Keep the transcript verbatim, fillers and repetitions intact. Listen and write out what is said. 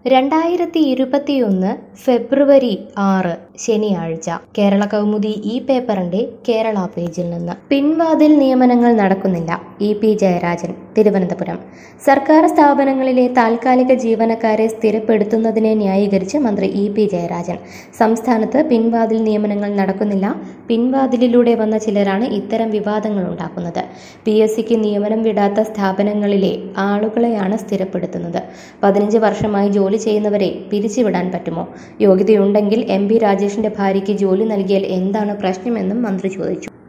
രണ്ടായിരത്തി ഇരുപത്തിയൊന്ന് ഫെബ്രുവരി ആറ് ശനിയാഴ്ച കേരള കൗമുദി ഈ പേപ്പറിന്റെ കേരള പേജിൽ നിന്ന് പിൻവാതിൽ നിയമനങ്ങൾ നടക്കുന്നില്ല. E P Jayarajan, Thiruvananthapuram. സർക്കാർ സ്ഥാപനങ്ങളിലെ താൽക്കാലിക ജീവനക്കാരെ സ്ഥിരപ്പെടുത്തുന്നതിനെ ന്യായീകരിച്ച് മന്ത്രി ഇ പി ജയരാജൻ. സംസ്ഥാനത്ത് പിൻവാതിൽ നിയമനങ്ങൾ നടക്കുന്നില്ല. പിൻവാതിലിലൂടെ വന്ന ചിലരാണ് ഇത്തരം വിവാദങ്ങൾ ഉണ്ടാക്കുന്നത്. പി എസ് സിക്ക് നിയമനം വിടാത്ത സ്ഥാപനങ്ങളിലെ ആളുകളെയാണ് സ്ഥിരപ്പെടുത്തുന്നത്. പതിനഞ്ച് വർഷമായി ജോലി ചെയ്യുന്നവരെ പിരിച്ചുവിടാൻ പറ്റുമോ? യോഗ്യതയുണ്ടെങ്കിൽ എം പി രാജേഷിന്റെ ഭാര്യയ്ക്ക് ജോലി നൽകിയാൽ എന്താണ് പ്രശ്നമെന്നും മന്ത്രി ചോദിച്ചു.